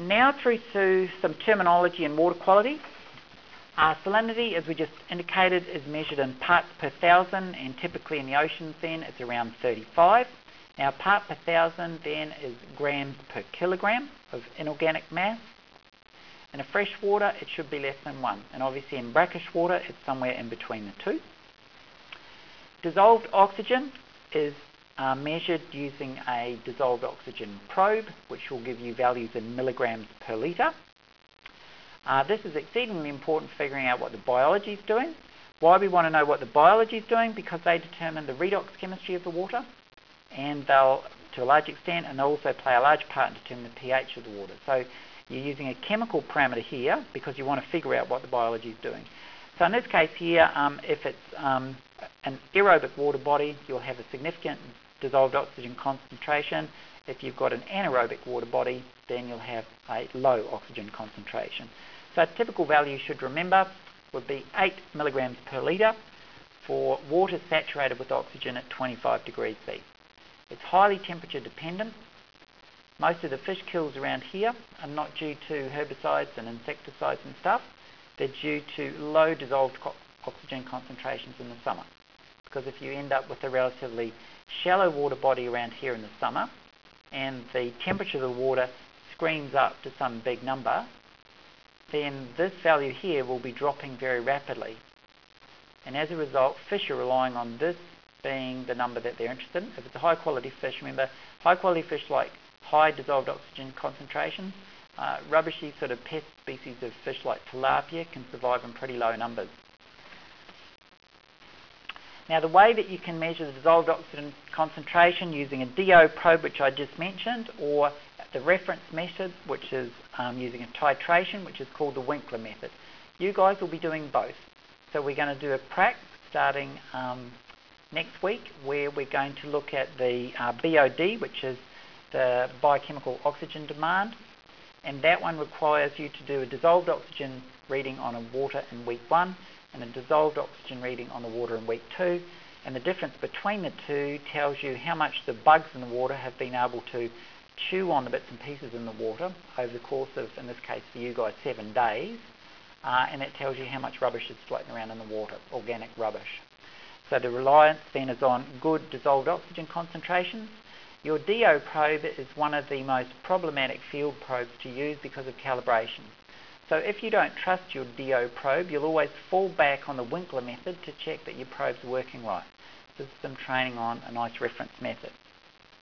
now through to some terminology and water quality. Salinity, as we just indicated, is measured in parts per thousand, and typically in the oceans then it's around 35. Now, part per thousand then is grams per kilogram of inorganic mass. In a fresh water, it should be less than 1, and obviously in brackish water, it's somewhere in between the two. Dissolved oxygen is measured using a dissolved oxygen probe, which will give you values in milligrams per litre. This is exceedingly important for figuring out what the biology is doing. Why we want to know what the biology is doing? Because they determine the redox chemistry of the water, and they'll, to a large extent, and they'll also play a large part in determining the pH of the water. So you're using a chemical parameter here because you want to figure out what the biology is doing. So in this case here, if it's an aerobic water body, you'll have a significant dissolved oxygen concentration. If you've got an anaerobic water body, then you'll have a low oxygen concentration. So a typical value you should remember would be 8 milligrams per litre for water saturated with oxygen at 25 degrees C. It's highly temperature dependent. Most of the fish kills around here are not due to herbicides and insecticides and stuff. They're due to low dissolved oxygen concentrations in the summer. Because if you end up with a relatively shallow water body around here in the summer, and the temperature of the water screams up to some big number, then this value here will be dropping very rapidly. And as a result, fish are relying on this being the number that they're interested in. If it's a high quality fish, remember, high quality fish like high dissolved oxygen concentrations. Rubbishy sort of pest species of fish like tilapia can survive in pretty low numbers. Now, the way that you can measure the dissolved oxygen concentration using a DO probe, which I just mentioned, or the reference method, which is using a titration, which is called the Winkler method. You guys will be doing both. So we're going to do a prac starting next week, where we're going to look at the BOD, which is the biochemical oxygen demand, and that one requires you to do a dissolved oxygen reading on a water in week 1 and a dissolved oxygen reading on the water in week 2, and the difference between the two tells you how much the bugs in the water have been able to chew on the bits and pieces in the water over the course of, in this case for you guys, 7 days, and that tells you how much rubbish is floating around in the water, organic rubbish. So the reliance then is on good dissolved oxygen concentrations. Your DO probe is one of the most problematic field probes to use because of calibration. So if you don't trust your DO probe, you'll always fall back on the Winkler method to check that your probe's working right. This is some training on a nice reference method.